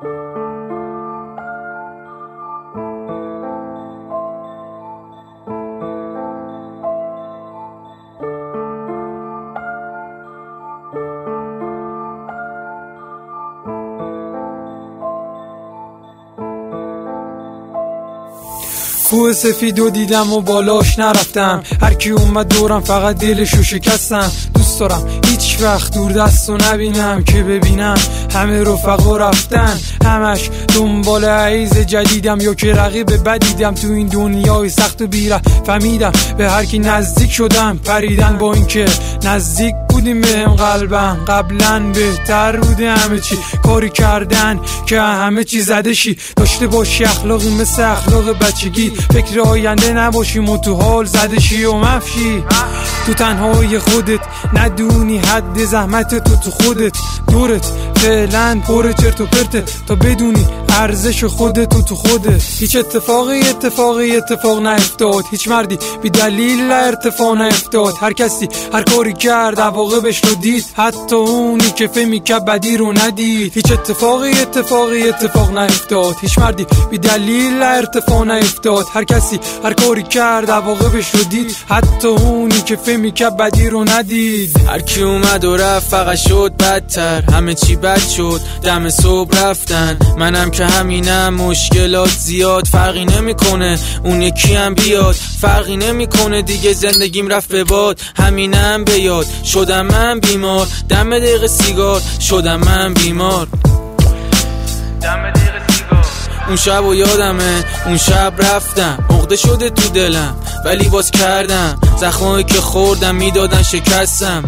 کوه سفیدو دیدم و بالاش نرفتم، هر کی اومد دورم فقط دلشو شکستم. دوست دارم هیچ وقت دور دستو نبینم، که ببینم همه رفقا رفتن، همش دنبال عیز جدیدم یا که رقیب بدیدم. تو این دنیای سخت و بیره فهمیدم به هر کی نزدیک شدم پریدن، با اینکه نزدیک بودیم بهم قلبم قبلا بهتر بوده همه چی، کاری کردن که همه چی زده شی، داشته باشی اخلاقی مثل اخلاق بچگی، فکر آینده نباشیم و تو حال زده شی و مفشی، تو تنهای خودت ندونی حد زحمت تو خودت، دورت فعلا پر چرت و پرته تا بدونی ارزش خودت و تو خودت. هیچ اتفاق نیفتاد، هیچ مردی بی دلیل ارتفاع نیفتاد، هر کسی هر کاری کرد عواقبش رو دید، حتی اونی که فهمی که بدی رو ندید. هیچ اتفاق نیفتاد، هیچ مردی بی دلیل ارتفاع نیفتاد، هر کسی هر کاری کرد عواقبش رو دید، حتی اونی که فهمی که بدی رو ندید. هر کی اومد و رفت فقط شد بدتر، همه چی بد شد دم صبح رفتن، منم که همینم، مشکلات زیاد فرقی نمیکنه اون یکی هم بیاد، فرقی نمیکنه دیگه زندگیم رفت به باد، همینم به یاد شدم من بیمار، دم دقیقه سیگار شدم من بیمار، دم دقیقه سیگار. اون شب و یادمه اون شب رفتم عقده شده تو دلم ولی باز کردم، زخمایی که خوردم میدادن شکستم،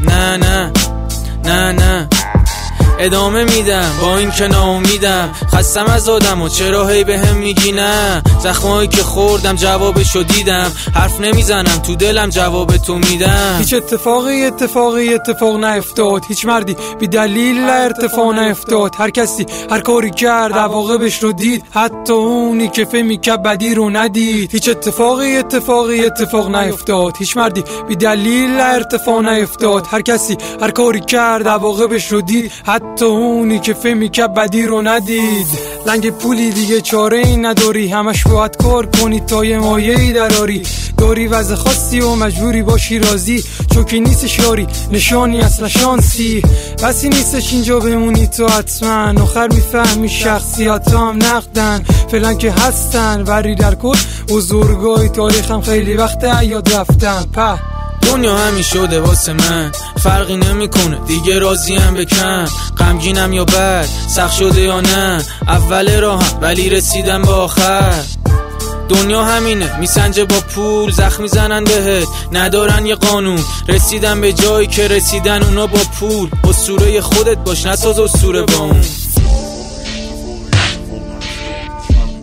نه ادامه میدم با این که ناامیدم، خستم از آدم و چرا هی به هم میگی نه، زخمایی که خوردم جوابشو دیدم، حرف نمیزنم تو دلم جواب تو میدم. هیچ اتفاق نیفتاد، هیچ مردی بی دلیل ارتفاع نیفتاد، هر کسی هر کاری کرد عواقبش رو دید، حتی اونی که فهمی که بدی رو ندید. هیچ اتفاق نیفتاد، هیچ مردی بی دلیل ارتفاع نیفتاد، هر کسی هر کاری کرد عواقبش رو دید، حتی اونی که فهمی که بدی رو ندید. لنگ پولی دیگه چاره ای نداری، همش باید کار کنی تا یه مایه‌ای دراری، داری وضع خاصی و مجبوری باشی راضی، چوکی نیستش یاری نشانی اصلا شانسی، بسی نیستش اینجا بمونی تو حتما، آخر میفهمی شخصیتام نقدن فعلا که هستن، ولی در کل بزرگای تاریخم خیلی وقت یاد رفتن. دنیا همین شده واسه من، فرقی نمیکنه دیگه راضیم به کم، غمگینم یا بد، سخت شده یا نه، اول راهم ولی رسیدم به آخر. دنیا همینه میسنجه با پول، زخم میزنن بهت ندارن یه قانون، رسیدم به جایی که رسیدن اونا با پول، اسطوره خودت باش نساز اسطوره با اون.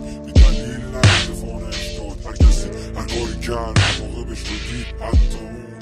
هر کسی هر کاری کرد عواقبش رو دید، حتی اون